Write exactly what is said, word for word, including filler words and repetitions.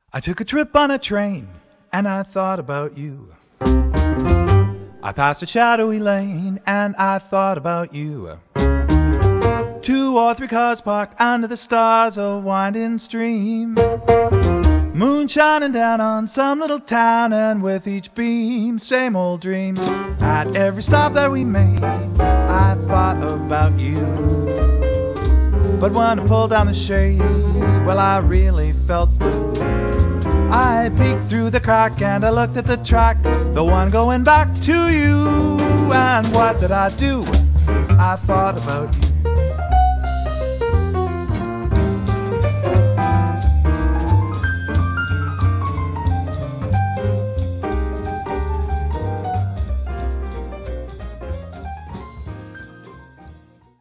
I took a trip on a train, and I thought about you. I passed a shadowy lane, and I thought about you. Two or three cars parked under the stars, a winding stream. Moon shining down on some little town, and with each beam, same old dream. At every stop that we made, I thought about you. But when I pulled down the shade, well, I really felt blue. I peeked through the crack and I looked at the track, the one going back to you. And what did I do? I thought about you.